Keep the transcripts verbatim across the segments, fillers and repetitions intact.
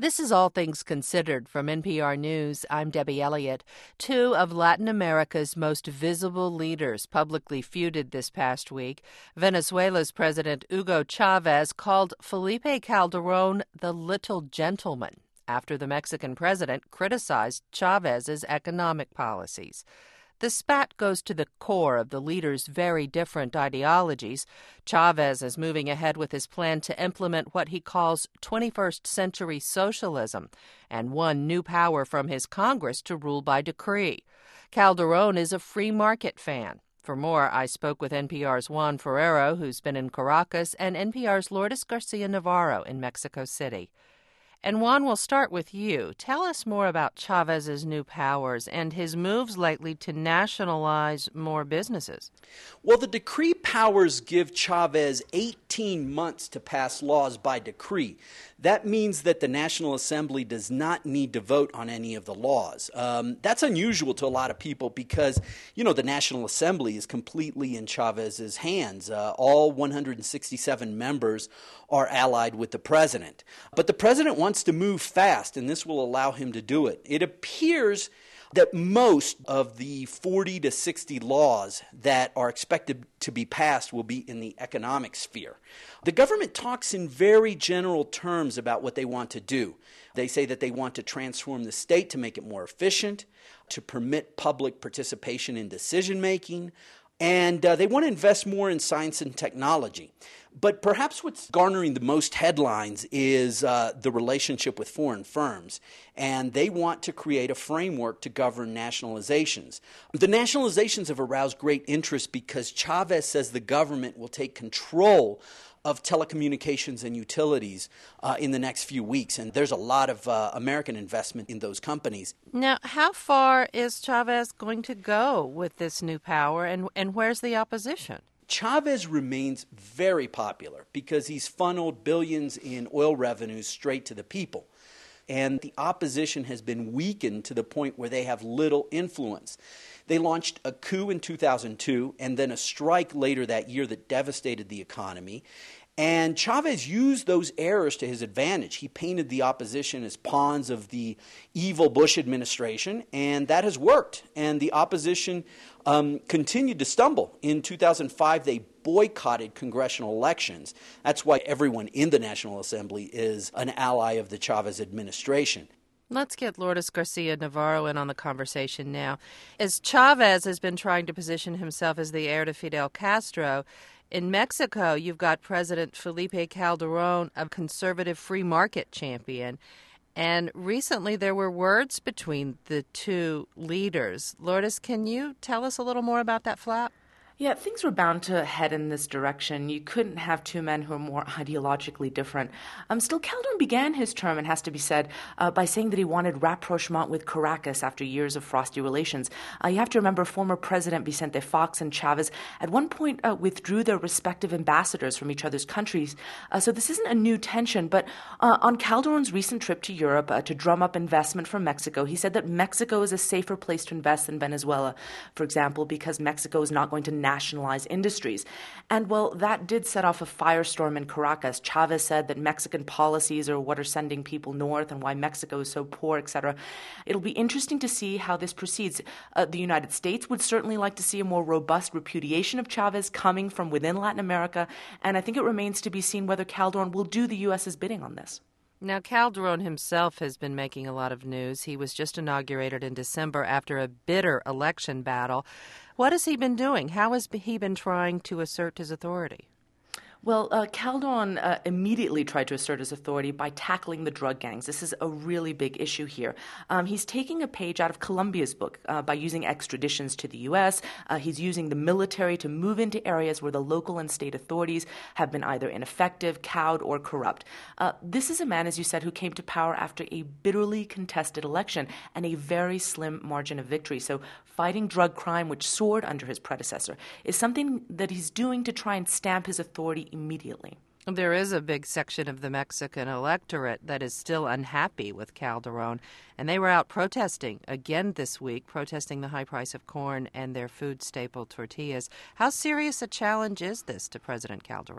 This is All Things Considered from N P R News. I'm Debbie Elliott. Two of Latin America's most visible leaders publicly feuded this past week. Venezuela's President Hugo Chavez called Felipe Calderón the little gentleman after the Mexican president criticized Chavez's economic policies. The spat goes to the core of the leaders' very different ideologies. Chavez is moving ahead with his plan to implement what he calls twenty-first century socialism and won new power from his Congress to rule by decree. Calderón is a free market fan. For more, I spoke with N P R's Juan Ferrero, who's been in Caracas, and N P R's Lourdes Garcia Navarro in Mexico City. And Juan, we'll start with you. Tell us more about Chavez's new powers and his moves lately to nationalize more businesses. Well, the decree powers give Chavez eighteen months to pass laws by decree. That means that the National Assembly does not need to vote on any of the laws. Um, that's unusual to a lot of people because, you know, the National Assembly is completely in Chavez's hands. Uh, all one hundred sixty-seven members are allied with the president. But the president wants to move fast, and this will allow him to do it. It appears that most of the forty to sixty laws that are expected to be passed will be in the economic sphere. The government talks in very general terms about what they want to do. They say that they want to transform the state to make it more efficient, to permit public participation in decision-making, and uh, they want to invest more in science and technology. But perhaps what's garnering the most headlines is uh, the relationship with foreign firms, and they want to create a framework to govern nationalizations. The nationalizations have aroused great interest because Chavez says the government will take control of telecommunications and utilities uh, in the next few weeks, and there's a lot of uh, American investment in those companies. Now, how far is Chavez going to go with this new power, and, and where's the opposition? Chavez remains very popular because he's funneled billions in oil revenues straight to the people. And the opposition has been weakened to the point where they have little influence. They launched a coup in two thousand two and then a strike later that year that devastated the economy. And Chavez used those errors to his advantage. He painted the opposition as pawns of the evil Bush administration, and that has worked. And the opposition um, continued to stumble. In two thousand five, they boycotted congressional elections. That's why everyone in the National Assembly is an ally of the Chavez administration. Let's get Lourdes Garcia Navarro in on the conversation now. As Chavez has been trying to position himself as the heir to Fidel Castro, in Mexico, you've got President Felipe Calderón, a conservative free market champion. And recently there were words between the two leaders. Lourdes, can you tell us a little more about that flap? Yeah, things were bound to head in this direction. You couldn't have two men who are more ideologically different. Um, still, Calderón began his term, it has to be said, uh, by saying that he wanted rapprochement with Caracas after years of frosty relations. Uh, you have to remember former President Vicente Fox and Chavez at one point uh, withdrew their respective ambassadors from each other's countries. Uh, so this isn't a new tension, but uh, on Calderón's recent trip to Europe uh, to drum up investment from Mexico, he said that Mexico is a safer place to invest than Venezuela, for example, because Mexico is not going to nationalize industries. And, well, that did set off a firestorm in Caracas. Chavez said that Mexican policies are what are sending people north and why Mexico is so poor, et cetera. It'll be interesting to see how this proceeds. Uh, the United States would certainly like to see a more robust repudiation of Chavez coming from within Latin America, and I think it remains to be seen whether Calderón will do the U S's bidding on this. Now, Calderón himself has been making a lot of news. He was just inaugurated in December after a bitter election battle. What has he been doing? How has he been trying to assert his authority? Well, uh, Calderón uh, immediately tried to assert his authority by tackling the drug gangs. This is a really big issue here. Um, he's taking a page out of Colombia's book uh, by using extraditions to the U S. Uh, he's using the military to move into areas where the local and state authorities have been either ineffective, cowed, or corrupt. Uh, this is a man, as you said, who came to power after a bitterly contested election and a very slim margin of victory. So fighting drug crime, which soared under his predecessor, is something that he's doing to try and stamp his authority immediately. There is a big section of the Mexican electorate that is still unhappy with Calderón, and they were out protesting again this week, protesting the high price of corn and their food staple tortillas. How serious a challenge is this to President Calderón?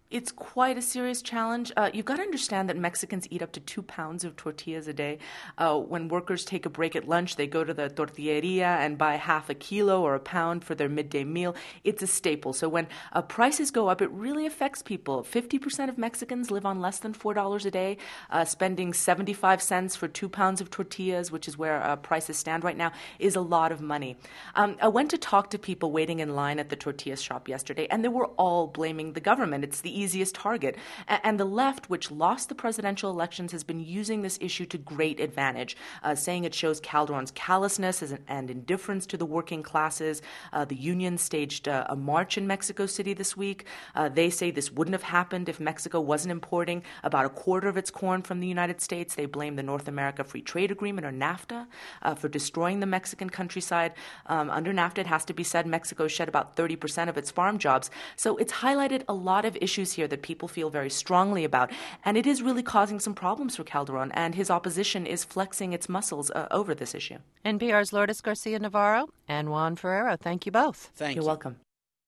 It's quite a serious challenge. Uh, you've got to understand that Mexicans eat up to two pounds of tortillas a day. Uh, when workers take a break at lunch, they go to the tortilleria and buy half a kilo or a pound for their midday meal. It's a staple. So when uh, prices go up, it really affects people. fifty percent of Mexicans live on less than four dollars a day. Uh, spending seventy-five cents for two pounds of tortillas, which is where uh, prices stand right now, is a lot of money. Um, I went to talk to people waiting in line at the tortilla shop yesterday, and they were all blaming the government. It's the easiest target. And the left, which lost the presidential elections, has been using this issue to great advantage, uh, saying it shows Calderon's callousness and indifference to the working classes. Uh, the union staged uh, a march in Mexico City this week. Uh, they say this wouldn't have happened if Mexico wasn't importing about a quarter of its corn from the United States. They blame the North America Free Trade Agreement, or NAFTA, uh, for destroying the Mexican countryside. Um, under NAFTA, it has to be said, Mexico shed about thirty percent of its farm jobs. So it's highlighted a lot of issues here that people feel very strongly about. And it is really causing some problems for Calderon, and his opposition is flexing its muscles uh, over this issue. N P R's Lourdes Garcia Navarro and Juan Ferrero, thank you both. Thank You're you. welcome.